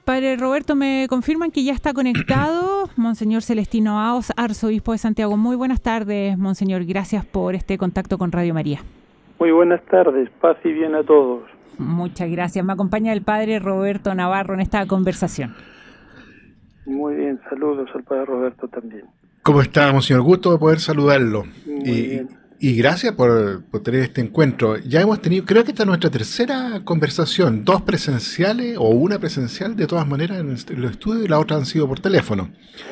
Padre Roberto, me confirman que ya está conectado Monseñor Celestino Aos, arzobispo de Santiago. Muy buenas tardes, Monseñor. Gracias por este contacto con Radio María. Muy buenas tardes, paz y bien a todos. Muchas gracias. Me acompaña el Padre Roberto Navarro en esta conversación. Muy bien, saludos al Padre Roberto también. ¿Cómo está, Monseñor? Gusto de poder saludarlo. Muy bien. Y gracias por tener este encuentro. Ya hemos tenido, creo que esta es nuestra tercera conversación, 2 presenciales o una presencial, de todas maneras, en los estudios, y la otra han sido por teléfono.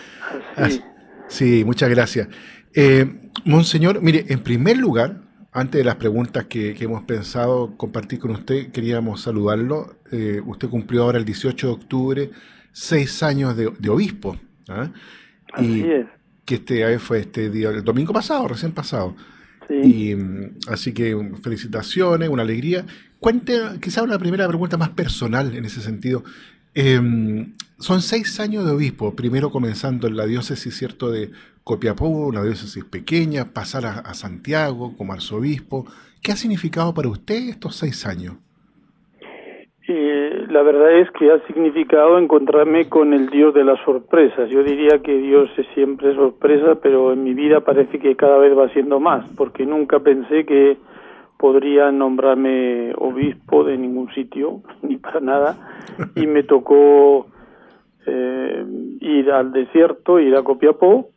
Sí, muchas gracias. Monseñor, mire, en primer lugar, antes de las preguntas que hemos pensado compartir con usted, queríamos saludarlo. Usted cumplió ahora el 18 de octubre 6 años de obispo. ¿Ah? Así es. Que fue este día, el domingo pasado, recién pasado. Sí. Así que felicitaciones, una alegría. Cuente, quizá una primera pregunta más personal en ese sentido. Son 6 años de obispo, primero comenzando en la diócesis, ¿cierto?, de Copiapó, una diócesis pequeña, pasar a Santiago como arzobispo. ¿Qué ha significado para usted estos 6 años? La verdad es que ha significado encontrarme con el Dios de las sorpresas. Yo diría que Dios es siempre sorpresa, pero en mi vida parece que cada vez va siendo más, porque nunca pensé que podría nombrarme obispo de ningún sitio, ni para nada, y me tocó ir al desierto, ir a Copiapó,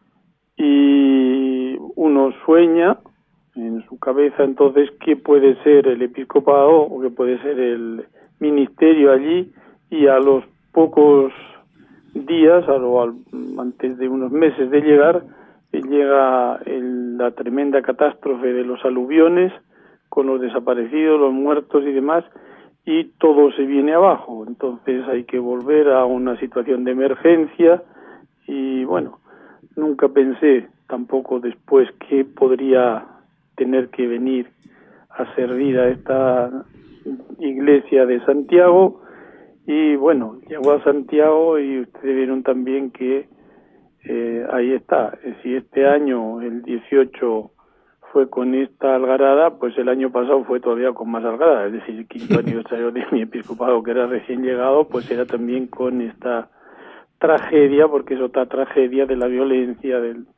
y uno sueña en su cabeza entonces qué puede ser el episcopado o qué puede ser el ministerio allí, y a los pocos días, antes de unos meses de llegar, llega la tremenda catástrofe de los aluviones, con los desaparecidos, los muertos y demás, y todo se viene abajo. Entonces hay que volver a una situación de emergencia, y bueno, nunca pensé tampoco después que podría tener que venir a servir a esta iglesia de Santiago. Y bueno, llegó a Santiago y ustedes vieron también que ahí está. Si este año, el 18, fue con esta algarada, pues el año pasado fue todavía con más algarada. Es decir, el 5º aniversario de mi episcopado, que era recién llegado, pues era también con esta tragedia, porque es otra tragedia de la violencia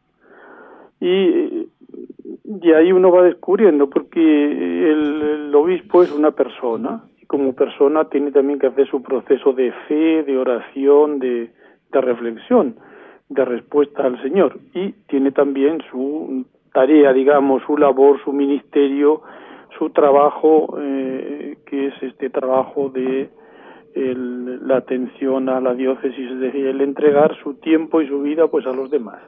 y ahí uno va descubriendo, porque el obispo es una persona, y como persona tiene también que hacer su proceso de fe, de oración, de reflexión, de respuesta al Señor, y tiene también su tarea, digamos, su labor, su ministerio, su trabajo, que es este trabajo de la atención a la diócesis, es decir, el entregar su tiempo y su vida pues a los demás.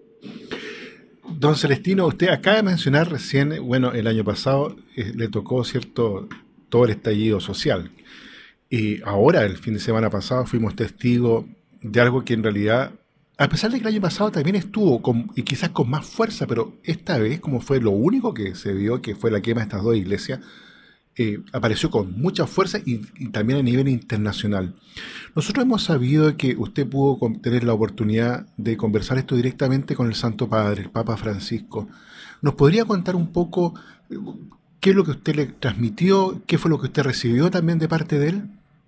Don Celestino, usted acaba de mencionar recién, bueno, el año pasado le tocó, ¿cierto?, todo el estallido social. Y ahora, el fin de semana pasado, fuimos testigos de algo que en realidad, a pesar de que el año pasado también estuvo, y quizás con más fuerza, pero esta vez, como fue lo único que se vio, que fue la quema de estas 2 iglesias, apareció con mucha fuerza y también a nivel internacional. Nosotros hemos sabido que usted pudo tener la oportunidad de conversar esto directamente con el Santo Padre, el Papa Francisco. ¿Nos podría contar un poco qué es lo que usted le transmitió, qué fue lo que usted recibió también de parte de él?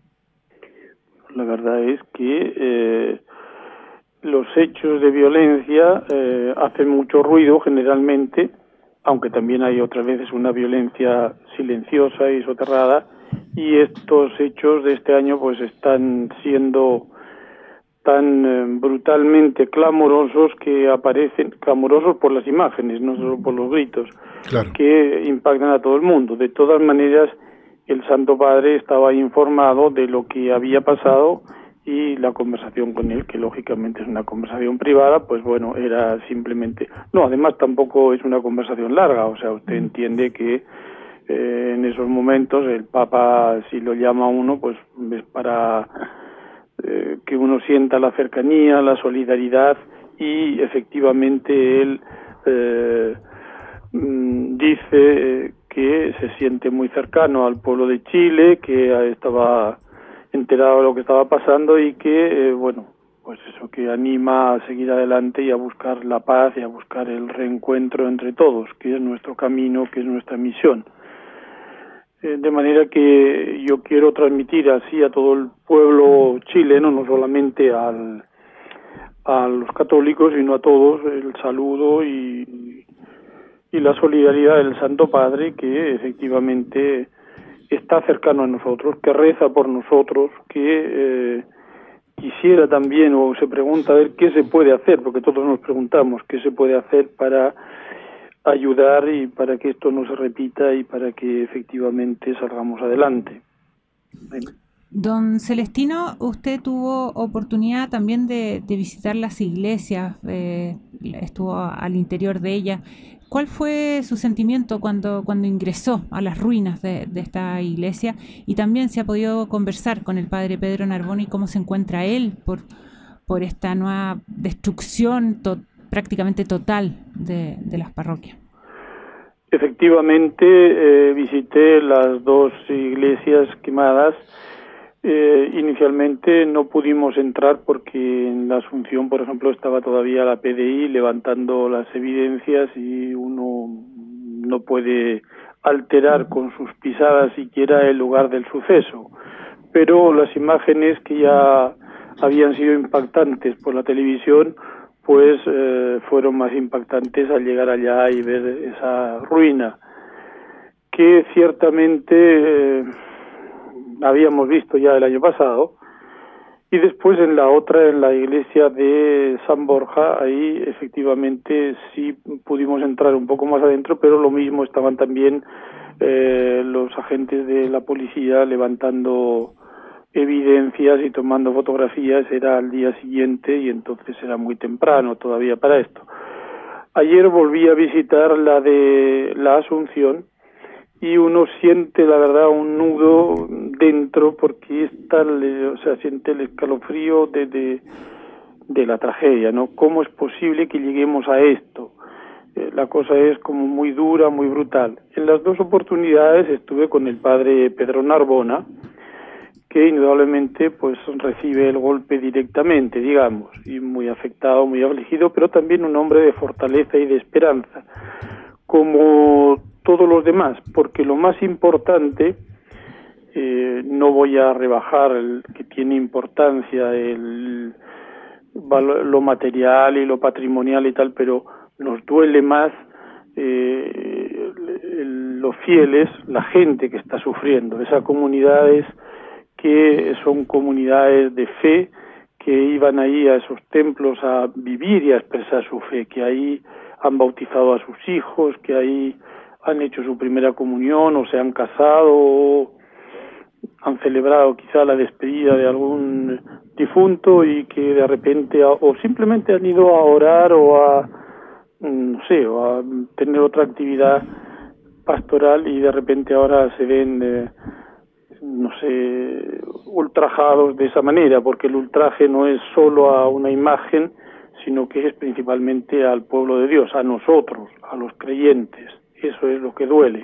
La verdad es que los hechos de violencia hacen mucho ruido generalmente, aunque también hay otras veces una violencia silenciosa y soterrada, y estos hechos de este año pues están siendo tan brutalmente clamorosos, que aparecen clamorosos por las imágenes, no solo por los gritos, claro, que impactan a todo el mundo. De todas maneras, el Santo Padre estaba informado de lo que había pasado, y la conversación con él, que lógicamente es una conversación privada, pues bueno, era simplemente... No, además tampoco es una conversación larga, o sea, usted entiende que en esos momentos el Papa, si lo llama a uno, pues es para que uno sienta la cercanía, la solidaridad, y efectivamente él dice que se siente muy cercano al pueblo de Chile, que estaba enterado de lo que estaba pasando, y que, bueno, pues eso, que anima a seguir adelante y a buscar la paz y a buscar el reencuentro entre todos, que es nuestro camino, que es nuestra misión. De manera que yo quiero transmitir así a todo el pueblo chileno, no solamente a los católicos, sino a todos, el saludo y la solidaridad del Santo Padre, que efectivamente está cercano a nosotros, que reza por nosotros, que quisiera también, o se pregunta a ver qué se puede hacer, porque todos nos preguntamos qué se puede hacer para ayudar y para que esto no se repita y para que efectivamente salgamos adelante. Don Celestino, usted tuvo oportunidad también de visitar las iglesias, estuvo al interior de ellas. ¿Cuál fue su sentimiento cuando ingresó a las ruinas de esta iglesia? Y también se ha podido conversar con el padre Pedro Narbona y cómo se encuentra él por esta nueva destrucción prácticamente total de las parroquias. Efectivamente, visité las dos iglesias quemadas. Inicialmente no pudimos entrar porque en la Asunción, por ejemplo, estaba todavía la PDI levantando las evidencias y uno no puede alterar con sus pisadas siquiera el lugar del suceso. Pero las imágenes que ya habían sido impactantes por la televisión, pues fueron más impactantes al llegar allá y ver esa ruina que ciertamente habíamos visto ya el año pasado. Y después en la otra, en la iglesia de San Borja, ahí efectivamente sí pudimos entrar un poco más adentro, pero lo mismo estaban también los agentes de la policía levantando evidencias y tomando fotografías. Era al día siguiente y entonces era muy temprano todavía para esto. Ayer volví a visitar la de la Asunción y uno siente, la verdad, un nudo dentro porque siente el escalofrío de la tragedia, ¿no? ¿Cómo es posible que lleguemos a esto? La cosa es como muy dura, muy brutal. En las dos oportunidades estuve con el padre Pedro Narbona, que indudablemente pues recibe el golpe directamente, digamos, y muy afectado, muy afligido, pero también un hombre de fortaleza y de esperanza, como todos los demás, porque lo más importante, no voy a rebajar que tiene importancia lo material y lo patrimonial y tal, pero nos duele más los fieles, la gente que está sufriendo, esas comunidades que son comunidades de fe, que iban ahí a esos templos a vivir y a expresar su fe, que ahí han bautizado a sus hijos, que ahí han hecho su primera comunión o se han casado o han celebrado quizá la despedida de algún difunto y que de repente o simplemente han ido a orar o a tener otra actividad pastoral y de repente ahora se ven ultrajados de esa manera, porque el ultraje no es solo a una imagen, sino que es principalmente al pueblo de Dios, a nosotros, a los creyentes. Eso es lo que duele.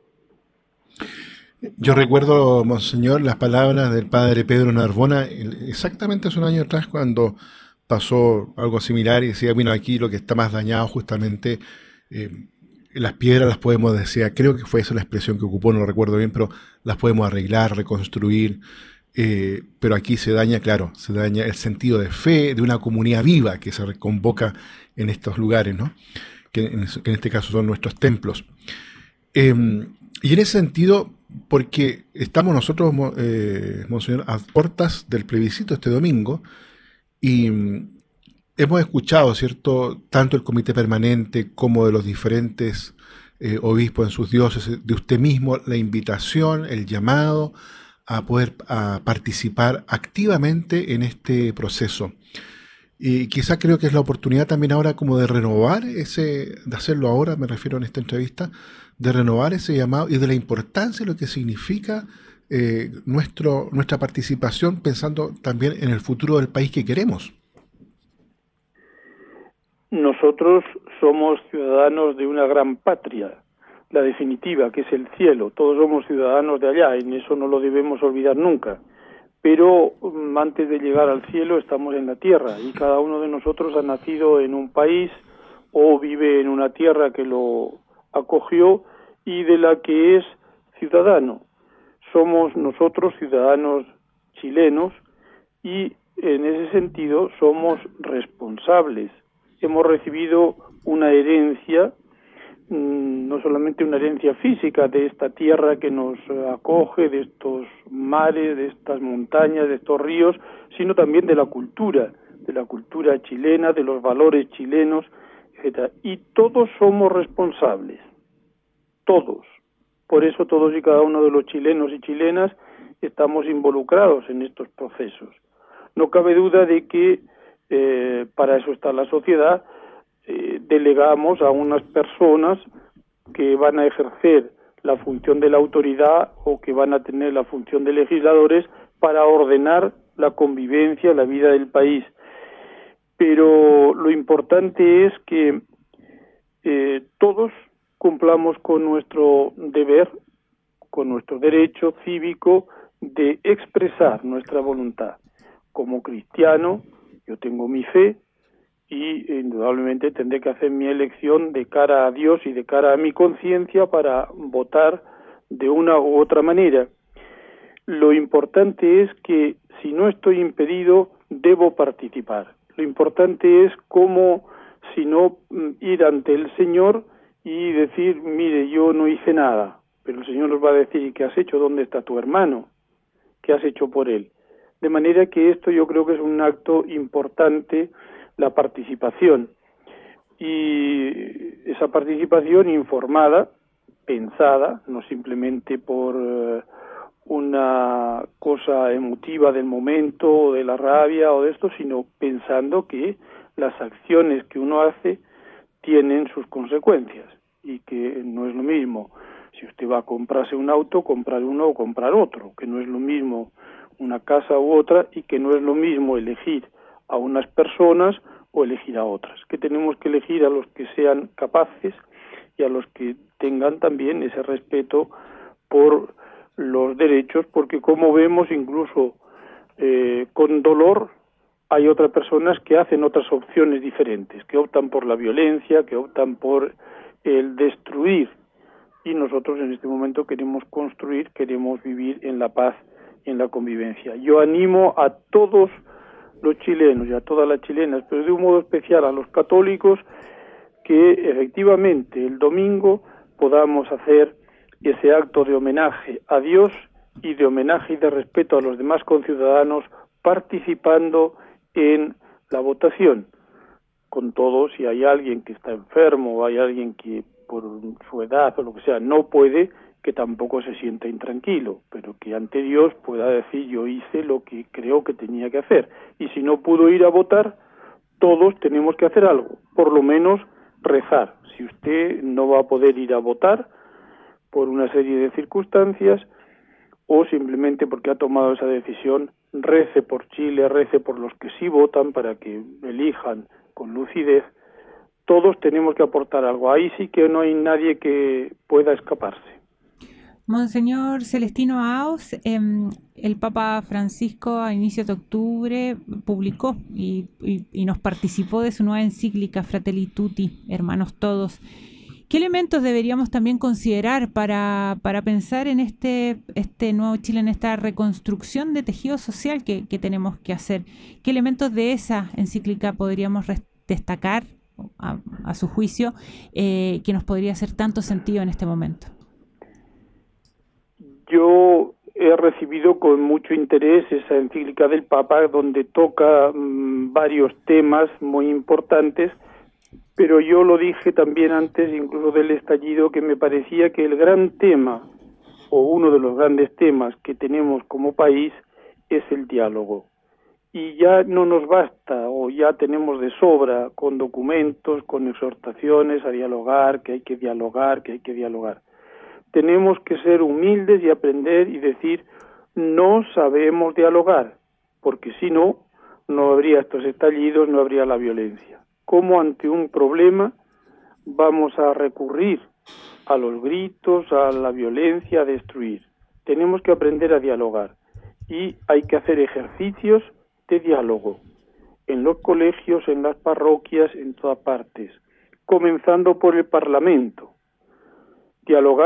Yo recuerdo, Monseñor, las palabras del padre Pedro Narbona exactamente hace un año atrás cuando pasó algo similar y decía, bueno, aquí lo que está más dañado justamente, las piedras las podemos decir, creo que fue esa la expresión que ocupó, no lo recuerdo bien, pero las podemos arreglar, reconstruir, pero aquí se daña, claro, se daña el sentido de fe de una comunidad viva que se convoca en estos lugares, ¿no? Que en este caso son nuestros templos. Y en ese sentido, porque estamos nosotros, Monseñor, a puertas del plebiscito este domingo, y hemos escuchado, ¿cierto?, tanto el comité permanente como de los diferentes obispos en sus diócesis, de usted mismo, la invitación, el llamado a poder participar activamente en este proceso. Y quizá creo que es la oportunidad también ahora como de renovar de hacerlo ahora, me refiero en esta entrevista, de renovar ese llamado y de la importancia de lo que significa nuestra participación, pensando también en el futuro del país que queremos. Nosotros somos ciudadanos de una gran patria, la definitiva, que es el cielo. Todos somos ciudadanos de allá, y en eso no lo debemos olvidar nunca. Pero antes de llegar al cielo estamos en la tierra, y cada uno de nosotros ha nacido en un país o vive en una tierra que lo acogió y de la que es ciudadano. Somos nosotros ciudadanos chilenos y en ese sentido somos responsables. Hemos recibido una herencia, no solamente una herencia física de esta tierra que nos acoge, de estos mares, de estas montañas, de estos ríos, sino también de la cultura chilena, de los valores chilenos, etc. Y todos somos responsables, todos. Por eso todos y cada uno de los chilenos y chilenas estamos involucrados en estos procesos. No cabe duda de que para eso está la sociedad. Delegamos a unas personas que van a ejercer la función de la autoridad o que van a tener la función de legisladores para ordenar la convivencia, la vida del país. Pero lo importante es que todos cumplamos con nuestro deber, con nuestro derecho cívico de expresar nuestra voluntad. Como cristiano, yo tengo mi fe y indudablemente tendré que hacer mi elección de cara a Dios y de cara a mi conciencia para votar de una u otra manera. Lo importante es que si no estoy impedido, debo participar. Lo importante es cómo, si no, ir ante el Señor y decir, mire, yo no hice nada, pero el Señor nos va a decir, ¿y qué has hecho? ¿Dónde está tu hermano? ¿Qué has hecho por él? De manera que esto yo creo que es un acto importante, la participación. Y esa participación informada, pensada, no simplemente por una cosa emotiva del momento, o de la rabia o de esto, sino pensando que las acciones que uno hace tienen sus consecuencias y que no es lo mismo si usted va a comprarse un auto, comprar uno o comprar otro, que no es lo mismo una casa u otra y que no es lo mismo elegir a unas personas o elegir a otras, que tenemos que elegir a los que sean capaces y a los que tengan también ese respeto por los derechos, porque como vemos incluso con dolor hay otras personas que hacen otras opciones diferentes, que optan por la violencia, que optan por el destruir, y nosotros en este momento queremos construir, queremos vivir en la paz y en la convivencia. Yo animo a todos los chilenos y a todas las chilenas, pero de un modo especial a los católicos, que efectivamente el domingo podamos hacer ese acto de homenaje a Dios y de homenaje y de respeto a los demás conciudadanos, participando en la votación. Con todo, si hay alguien que está enfermo o hay alguien que por su edad o lo que sea no puede, que tampoco se sienta intranquilo, pero que ante Dios pueda decir, yo hice lo que creo que tenía que hacer. Y si no pudo ir a votar, todos tenemos que hacer algo, por lo menos rezar. Si usted no va a poder ir a votar por una serie de circunstancias o simplemente porque ha tomado esa decisión, rece por Chile, rece por los que sí votan para que elijan con lucidez. Todos tenemos que aportar algo. Ahí sí que no hay nadie que pueda escaparse. Monseñor Celestino Aos, el Papa Francisco a inicios de octubre publicó y nos participó de su nueva encíclica Fratelli Tutti, hermanos todos. ¿Qué elementos deberíamos también considerar para pensar en este nuevo Chile, en esta reconstrucción de tejido social que tenemos que hacer? ¿Qué elementos de esa encíclica podríamos destacar, a su juicio, que nos podría hacer tanto sentido en este momento? Yo he recibido con mucho interés esa encíclica del Papa, donde toca varios temas muy importantes, pero yo lo dije también antes, incluso del estallido, que me parecía que el gran tema, o uno de los grandes temas que tenemos como país, es el diálogo. Y ya no nos basta, o ya tenemos de sobra, con documentos, con exhortaciones a dialogar, que hay que dialogar, que hay que dialogar. Tenemos que ser humildes y aprender y decir, no sabemos dialogar, porque si no, no habría estos estallidos, no habría la violencia. ¿Cómo ante un problema vamos a recurrir a los gritos, a la violencia, a destruir? Tenemos que aprender a dialogar y hay que hacer ejercicios de diálogo en los colegios, en las parroquias, en todas partes, comenzando por el Parlamento. Dialogar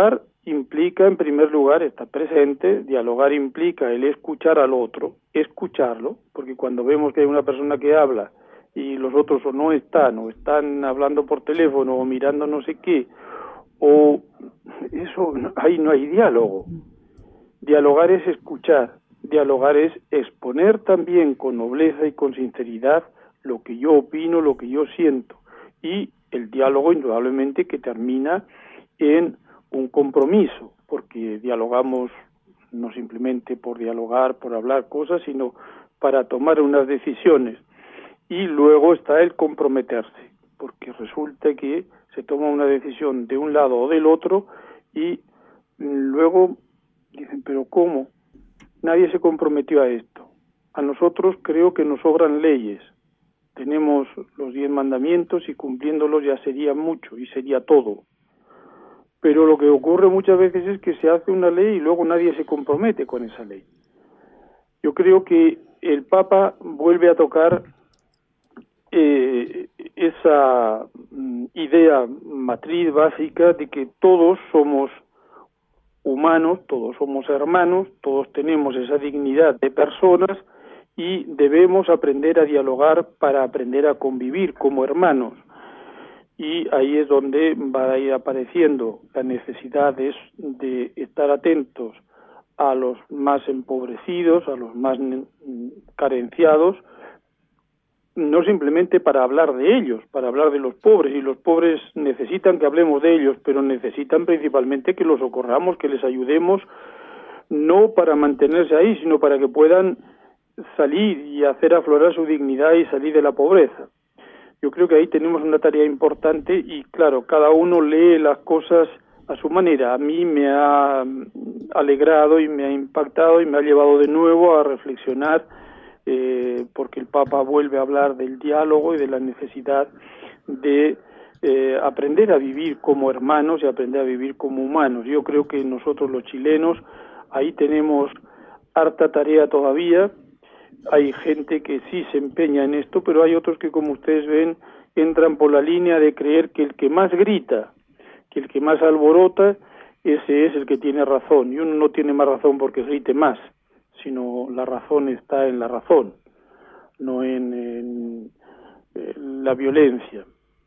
implica, en primer lugar, estar presente. Dialogar implica el escuchar al otro, escucharlo, porque cuando vemos que hay una persona que habla y los otros o están hablando por teléfono, o mirando no sé qué, o eso, ahí no hay diálogo. Dialogar es escuchar, dialogar es exponer también con nobleza y con sinceridad lo que yo opino, lo que yo siento, y el diálogo indudablemente que termina en un compromiso, porque dialogamos no simplemente por dialogar, por hablar cosas, sino para tomar unas decisiones. Y luego está el comprometerse, porque resulta que se toma una decisión de un lado o del otro y luego dicen, pero ¿cómo? Nadie se comprometió a esto. A nosotros creo que nos sobran leyes. Tenemos los 10 mandamientos y cumpliéndolos ya sería mucho y sería todo. Pero lo que ocurre muchas veces es que se hace una ley y luego nadie se compromete con esa ley. Yo creo que el Papa vuelve a tocar esa idea matriz básica de que todos somos humanos, todos somos hermanos, todos tenemos esa dignidad de personas y debemos aprender a dialogar para aprender a convivir como hermanos. Y ahí es donde va a ir apareciendo la necesidad de estar atentos a los más empobrecidos, a los más carenciados, no simplemente para hablar de ellos, para hablar de los pobres, y los pobres necesitan que hablemos de ellos, pero necesitan principalmente que los socorramos, que les ayudemos, no para mantenerse ahí, sino para que puedan salir y hacer aflorar su dignidad y salir de la pobreza. Yo creo que ahí tenemos una tarea importante y, claro, cada uno lee las cosas a su manera. A mí me ha alegrado y me ha impactado y me ha llevado de nuevo a reflexionar, porque el Papa vuelve a hablar del diálogo y de la necesidad de aprender a vivir como hermanos y aprender a vivir como humanos. Yo creo que nosotros los chilenos ahí tenemos harta tarea todavía. Hay gente que sí se empeña en esto, pero hay otros que, como ustedes ven, entran por la línea de creer que el que más grita, que el que más alborota, ese es el que tiene razón. Y uno no tiene más razón porque grite más, sino la razón está en la razón, no en la violencia.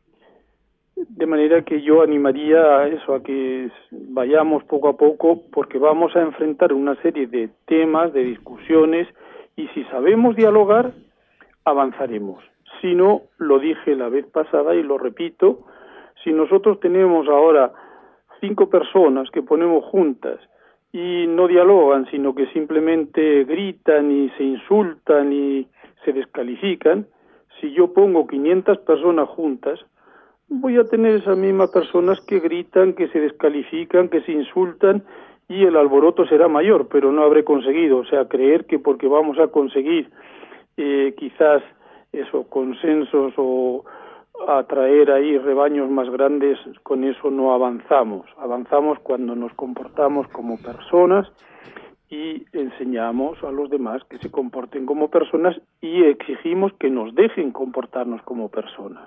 De manera que yo animaría a eso, a que vayamos poco a poco, porque vamos a enfrentar una serie de temas, de discusiones, y si sabemos dialogar, avanzaremos. Si no, lo dije la vez pasada y lo repito, si nosotros tenemos ahora 5 personas que ponemos juntas y no dialogan, sino que simplemente gritan y se insultan y se descalifican, si yo pongo 500 personas juntas, voy a tener esas mismas personas que gritan, que se descalifican, que se insultan, y el alboroto será mayor, pero no habré conseguido. O sea, creer que porque vamos a conseguir quizás eso, consensos o atraer ahí rebaños más grandes, con eso no avanzamos. Avanzamos cuando nos comportamos como personas y enseñamos a los demás que se comporten como personas y exigimos que nos dejen comportarnos como personas.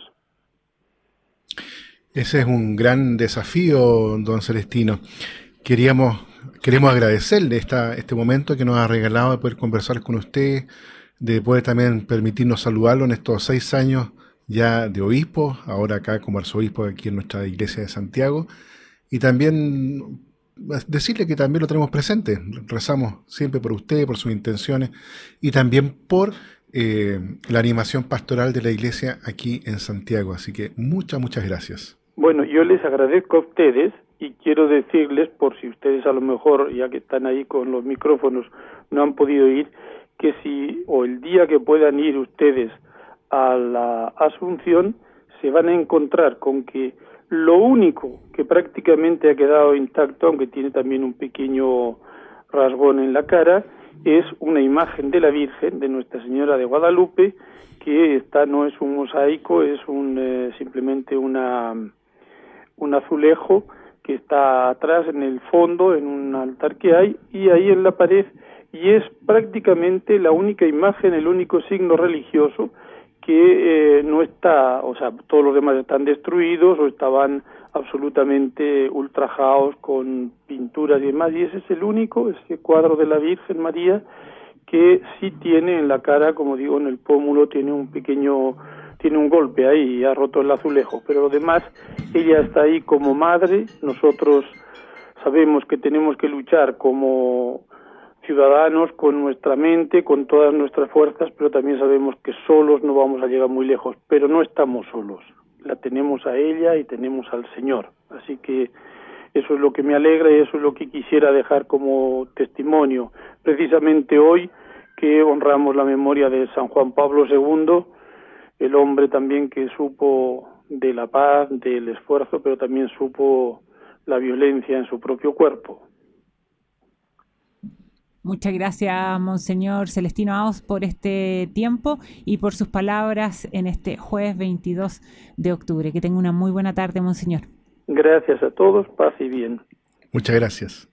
Ese es un gran desafío, don Celestino. Queremos agradecerle este momento que nos ha regalado de poder conversar con usted, de poder también permitirnos saludarlo en estos 6 años ya de obispo, ahora acá como arzobispo aquí en nuestra iglesia de Santiago, y también decirle que también lo tenemos presente. Rezamos siempre por usted, por sus intenciones, y también por la animación pastoral de la iglesia aquí en Santiago. Así que muchas gracias. Bueno, yo les agradezco a ustedes y quiero decirles, por si ustedes a lo mejor, ya que están ahí con los micrófonos, no han podido ir, que si o el día que puedan ir ustedes a la Asunción, se van a encontrar con que lo único que prácticamente ha quedado intacto, aunque tiene también un pequeño rasgón en la cara, es una imagen de la Virgen, de Nuestra Señora de Guadalupe, que no es un mosaico, es simplemente un azulejo que está atrás en el fondo, en un altar que hay, y ahí en la pared, y es prácticamente la única imagen, el único signo religioso que no está, o sea, todos los demás están destruidos o estaban absolutamente ultrajados con pinturas y demás, y ese es el único, ese cuadro de la Virgen María, que sí tiene en la cara, como digo, en el pómulo tiene un golpe ahí, ha roto el azulejo, pero lo demás, ella está ahí como madre. Nosotros sabemos que tenemos que luchar como ciudadanos con nuestra mente, con todas nuestras fuerzas, pero también sabemos que solos no vamos a llegar muy lejos, pero no estamos solos, la tenemos a ella y tenemos al Señor, así que eso es lo que me alegra y eso es lo que quisiera dejar como testimonio, precisamente hoy que honramos la memoria de San Juan Pablo II, el hombre también que supo de la paz, del esfuerzo, pero también supo la violencia en su propio cuerpo. Muchas gracias, Monseñor Celestino Aos, por este tiempo y por sus palabras en este jueves 22 de octubre. Que tenga una muy buena tarde, Monseñor. Gracias a todos, paz y bien. Muchas gracias.